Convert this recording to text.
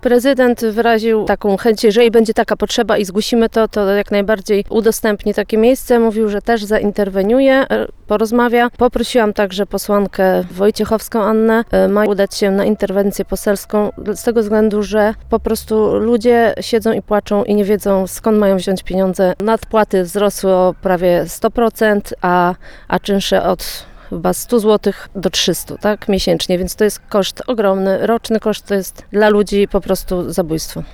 Prezydent wyraził taką chęć, jeżeli będzie taka potrzeba i zgłosimy to jak najbardziej udostępni takie miejsce. Mówił, że też zainterweniuje, porozmawia. Poprosiłam także posłankę Wojciechowską Annę, ma udać się na interwencję poselską z tego względu, że po prostu ludzie siedzą i płaczą i nie wiedzą, skąd mają wziąć pieniądze. Nadpłaty wzrosły o prawie 100%, a czynsze od chyba 100 zł do 300, tak, miesięcznie, więc to jest koszt ogromny. Roczny koszt to jest dla ludzi po prostu zabójstwo.